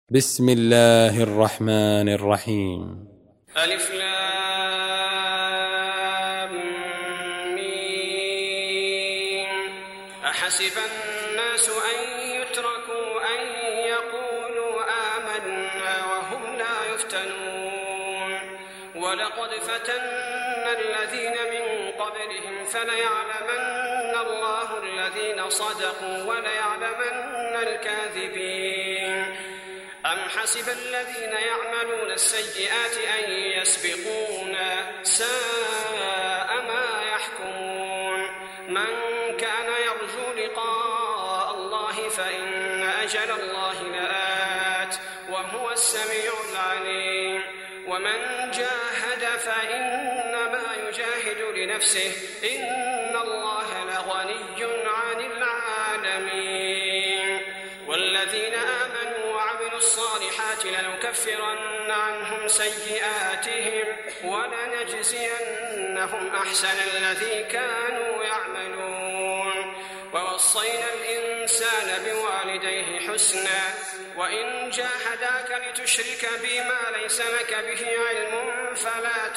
بسم الله الرحمن الرحيم. ألف لام ميم. أحسب الناس أن يتركوا أن يقولوا آمنا وهم لا يفتنون ولقد فتنا الذين من قبلهم فليعلمن الله الذين صدقوا وليعلمن الكاذبين. أم حسب الذين يعملون السيئات أن يسبقونا ساء ما يحكمون. من كان يرجو لقاء الله فإن أجل الله لآت وهو السميع العليم. ومن جاهد فإنما يجاهد لنفسه إن الله لغني عن العالمين. والذين آمنوا وعملوا الصالحات لنكفرن عنهم سيئاتهم ولنجزينهم أحسن الذي كانوا يعملون. ووصينا الإنسان بوالديه حسنا وإن جاهداك لتشرك بي ما ليس لك به علم فلا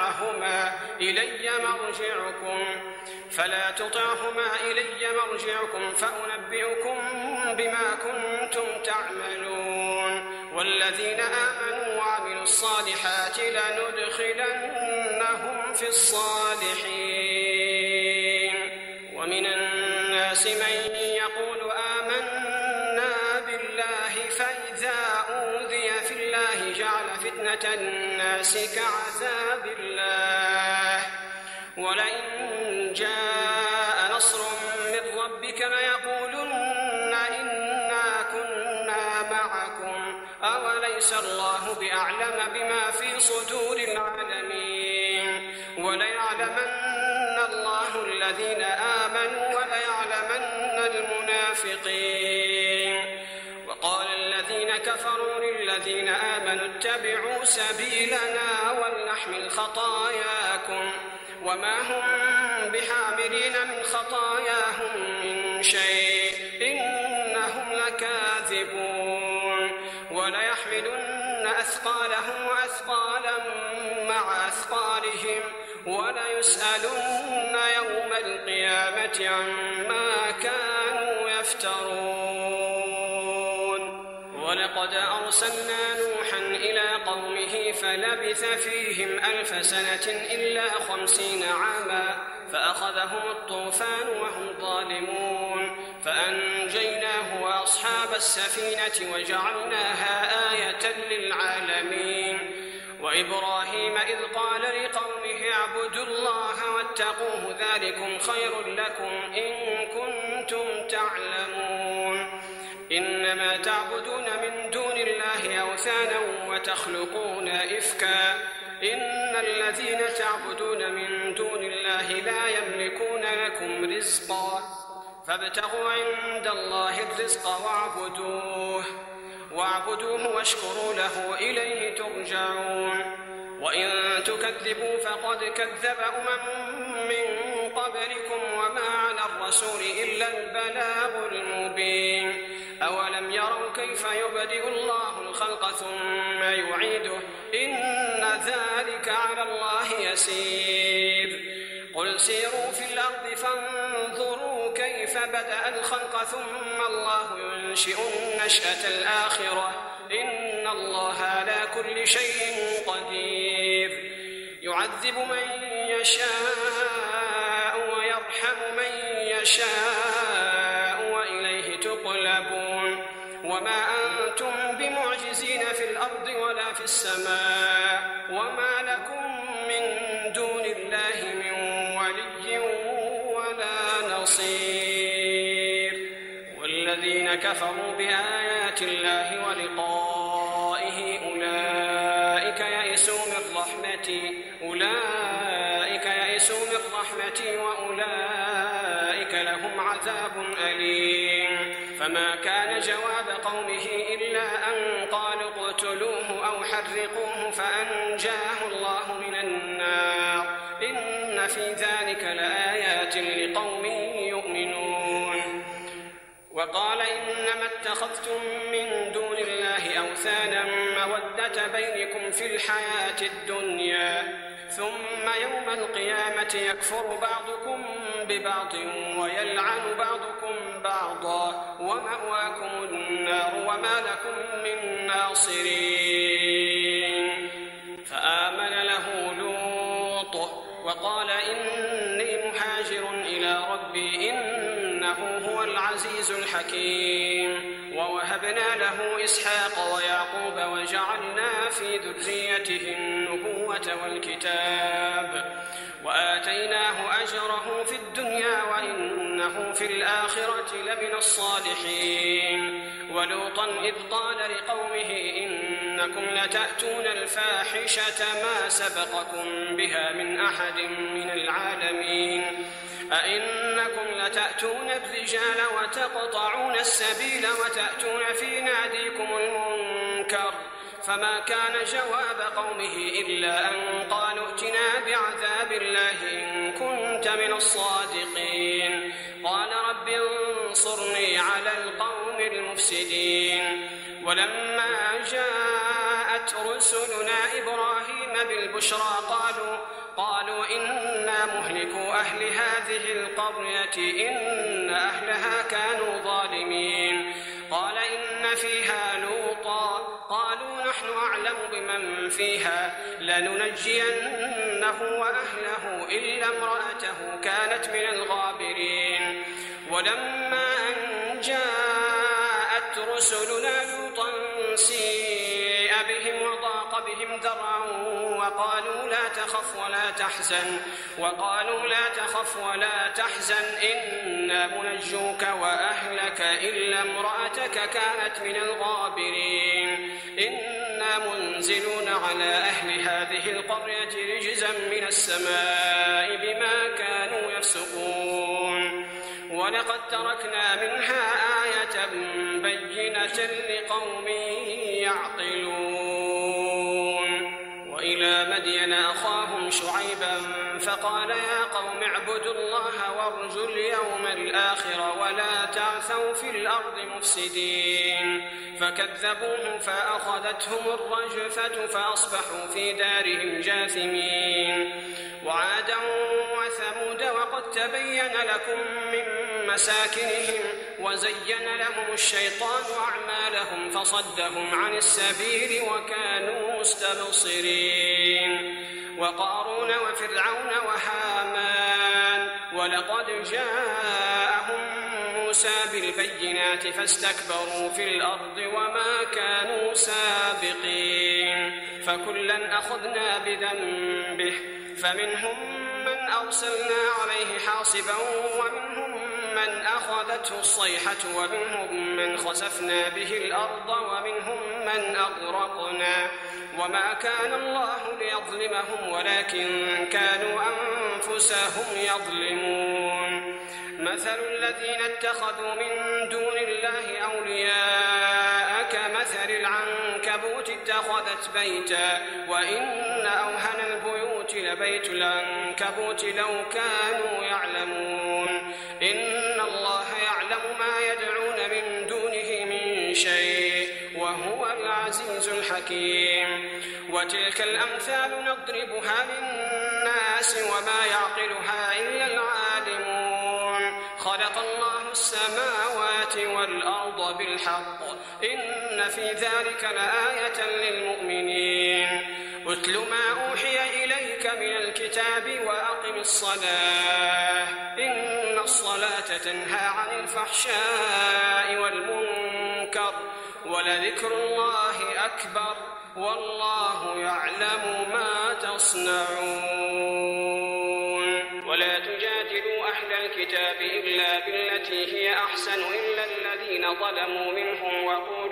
تطعهما إلي مرجعكم فأنبئكم بما كنتم تعملون. والذين آمنوا وعملوا الصالحات لندخلنهم في الصالحين. ومن الناس من يقول آمنا بالله فإذا أوذي في الله جعل فتنة الناس كعذاب الله. ولئن جاء نصر من ربك ليقولن إنا كنا معكم أوليس الله بأعلم بما في صدور العالمين. وليعلمن الله الذين آمنوا وليعلمن المنافقين. وقال الذين كفروا للذين آمنوا اتبعوا سبيلنا ولنحمل خطاياكم وما هم بحاملين من خطاياهم من شيء إنهم لكاذبون. وليحملن أثقالهم وأثقالا مع أثقالهم وليسألن يوم القيامة عما كانوا يفترون. ولقد أرسلنا نوحا إلى قومه فلبث فيهم 1000 سنة إلا 50 عاما فأخذهم الطوفان وهم ظالمون فأنجيناه وأصحاب السفينة وجعلناها آية للعالمين. وإبراهيم إذ قال لقومه اعبدوا الله واتقوه ذلكم خير لكم إن كنتم تعلمون. إنما تعبدون من دون الله أوثانا وتخلقون إفكا إن الذين تعبدون من دون الله لا يملكون لكم رزقا فابتغوا عند الله الرزق واعبدوه واشكروا له إليه ترجعون. وإن تكذبوا فقد كذب من قبلكم وما على الرسول إلا البلاغ المبين. أولم يروا كيف يبدئ الله الخلق ثم يعيده إن ذلك على الله يسير. قل سيروا في الأرض فانظروا كيف بدأ الخلق ثم الله ينشئ النشأة الآخرة إن الله على كل شيء قدير. يعذب من يشاء ويرحم من يشاء وإليه تقلبون. وما أنتم بمعجزين في الأرض ولا في السماء وما لكم من دون الله من ولي ولا نصير. والذين كفروا بآيات الله ولقائه أولئك يئسوا من رحمتي وأولئك لهم عذاب أليم. فما كان جواب قومه إلا أن قالوا اقتلوه أو حرقوه فأنجاه الله من النار إن في ذلك لآيات لقوم يؤمنون. وقال إنما اتخذتم من دون الله أوثانا مودة بينكم في الحياة الدنيا ثم يوم القيامة يكفر بعضكم ببعض ويلعن بعضكم بعضا ومأواكم النار وما لكم من ناصرين. فآمن له لوط وقال إني مهاجر إلى ربي إنه هو العزيز الحكيم. ووهبنا له إسحاق ويعقوب وجعلنا في ذريته النبوة والكتاب وآتيناه أجره في الدنيا وإنه في الآخرة لمن الصالحين. ولوطا إذ قال لقومه إنكم لتأتون الفاحشة ما سبقكم بها من أحد من العالمين أئنكم لتأتون الرجال وتقطعون السبيل وتأتون في ناديكم المنكر. فما كان جواب قومه إلا أن قالوا ائتنا بعذاب الله إن كنت من الصادقين. قال رب انصرني على القوم المفسدين. ولما جاءت رسلنا إبراهيم بالبشرى قالوا إنا مهلكو أهل هذه القرية إن أهلها كانوا ظالمين. قال إن فيها لوطا قالوا نحن أعلم بمن فيها لننجينه وأهله إلا امرأته كانت من الغابرين. ولما أن جاءت رسلنا لوطا سيء بهم وضاق بهم ذرعا وقالوا لا تخف ولا تحزن إنا منجوك وأهلك إلا امرأتك كانت من الغابرين. إنا منزلون على أهل هذه القرية رجزا من السماء بما كانوا يفسقون. ولقد تركنا منها آية بينة لقوم يعقلون. وإلى مدين أخاهم شعيبا فقال يا قوم اعبدوا الله وارجوا اليوم الآخر ولا تعثوا في الأرض مفسدين. فكذبوه فأخذتهم الرجفة فأصبحوا في دارهم جاثمين. وعادا وثمود وقد تبين لكم من مساكنهم وزين لهم الشيطان أعمالهم فصدهم عن السبيل وكانوا مستبصرين. وقارون وفرعون وهامان ولقد جاءهم موسى بالبينات فاستكبروا في الأرض وما كانوا سابقين. فكلا أخذنا بذنبه فمنهم من أرسلنا عليه حاصبا ومنهم من أخذته الصيحة ومنهم من خسفنا به الأرض ومنهم من أغرقنا. وما كان الله ليظلمهم ولكن كانوا أنفسهم يظلمون. مثل الذين اتخذوا من دون الله أولياء كمثل العنكبوت اتخذت بيتا وإن أوهن البيوت لبيت العنكبوت لو كانوا يعلمون. إن الله يعلم ما يدعون من دونه من شيء وهو العزيز الحكيم. وتلك الأمثال نضربها للناس وما يعقلها إلا العالمون. خلق الله السماوات والأرض بالحق إن في ذلك لآية للمؤمنين. اتل ما أوحي إليك من الكتاب وأقم الصلاة إن الصلاة تنهى عن الفحشاء والمنكر ولذكر الله أكبر والله يعلم ما تصنعون. ولا تجادلوا أهل الكتاب إلا بالتي هي أحسن إلا الذين ظلموا منهم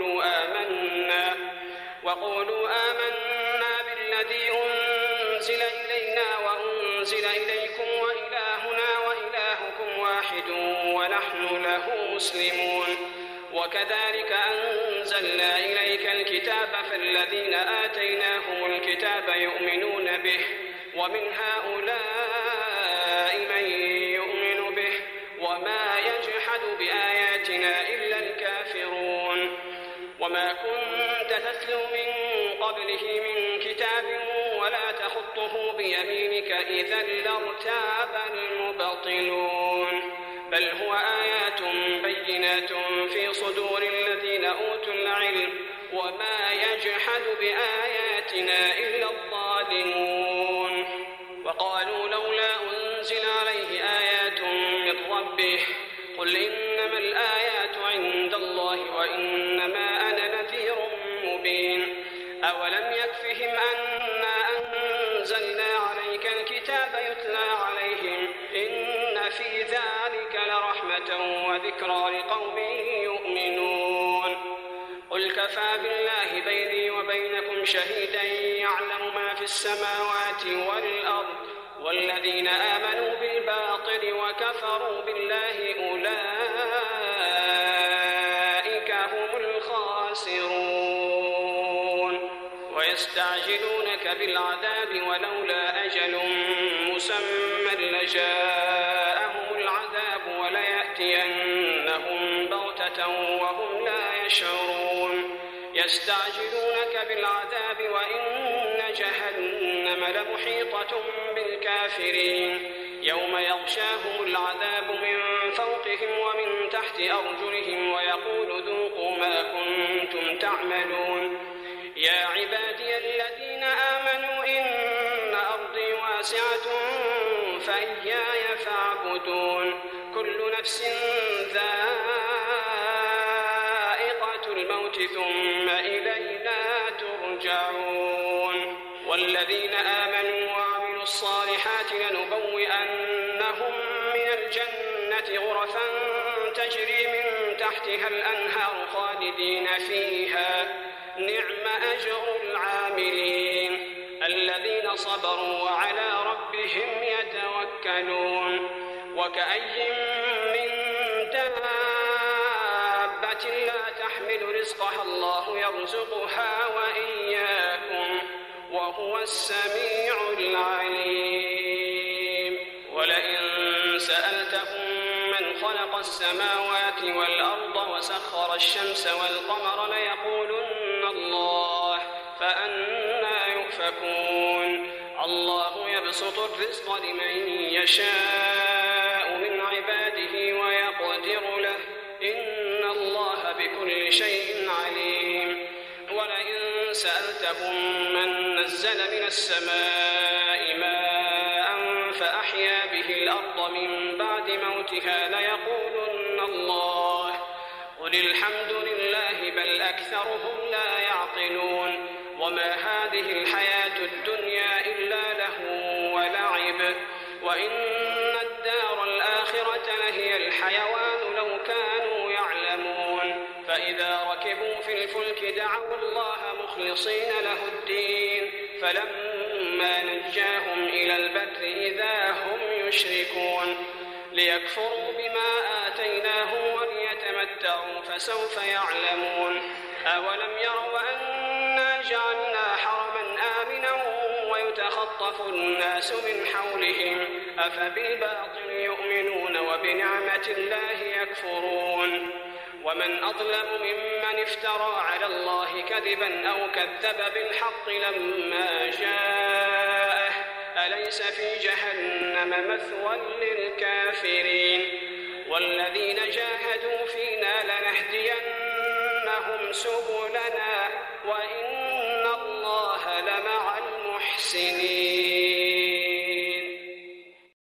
وقولوا آمنا بالذي أنزل إلينا وأنزل إليكم وإلهنا وإلهكم واحد ونحن له مسلمون. وكذلك أنزلنا إليك الكتاب فالذين آتيناهم الكتاب يؤمنون به ومن هؤلاء من يؤمن به وما يجحد بآياتنا إلا الكافرون. وما كنت تتلو من قبله من كتاب ولا تخطه بيمينك إذا لارتاب المبطلون بل هو آيات بينات في صدور الذين أوتوا العلم وما يجحد بآياتنا إلا الظالمون وقالوا لولا أنزل عليه آيات من ربه قل إنما الآيات عند الله وإنما أنا نذير مبين أولم يكفهم أنا أنزلنا عليك الكتاب يتلى عليهم إن في ذلك لرحمة وذكرى لقوم يؤمنون قل كفى بالله بيني وبينكم شهيدا يعلم ما في السماوات والأرض والذين آمنوا بالباطل وكفروا بالله أولئك هم الخاسرون ويستعجلونك بالعذاب ولولا أجل مسمى لجاءهم العذاب وليأتينهم بغتة وهم لا يشعرون يستعجلونك بالعذاب وإن جهنم لمحيطة بالكافرين يوم يغشاهم العذاب من فوقهم ومن تحت أرجلهم ويقول ذوقوا ما كنتم تعملون يا عبادي الذين آمنوا إن أرضي واسعة فإياي فاعبدون كل نفس ذائقة الموت ثم إلينا ترجعون والذين آمنوا وعملوا الصالحات لنبوئنهم من الجنة غرفا تجري من تحتها الأنهار خالدين فيها نعم أجر العاملين الذين صبروا وعلى ربهم يتوكلون وكأي من دابة لا تحمل رزقها الله يرزقها وإياكم وهو السميع العليم ولئن سألتهم من خلق السماوات والأرض وسخر الشمس والقمر ليقولن الله فأنى يؤفكون الله يبسط الرزق لمن يشاء من عباده ويقدر له إن الله بكل شيء عليم ولئن سألتهم من نزل من السماء ماء فأحيا به الأرض من بعد موتها ليقولن الله قل الحمد لله بل أكثرهم لا يعقلون وما هذه الحياة الدنيا إلا لهو ولعب وإن الدار الآخرة لهي الحيوان لو كانوا يعلمون فإذا ركبوا في الفلك دعوا الله مخلصين له الدين فلما نجاهم إلى البر إذا هم يشركون ليكفروا بما آتيناهم وليتمتعوا فسوف يعلمون أولم يروا أنا جعلنا حرما آمنا ويتخطف الناس من حولهم أفبالباطل يؤمنون وبنعمة الله يكفرون ومن أظلم ممن افترى على الله كذبا أو كذب بالحق لما جاءه أليس في جهنم مثوى للكافرين والذين جاهدوا فينا لنهدينهم سبلنا وإن الله لمع المحسنين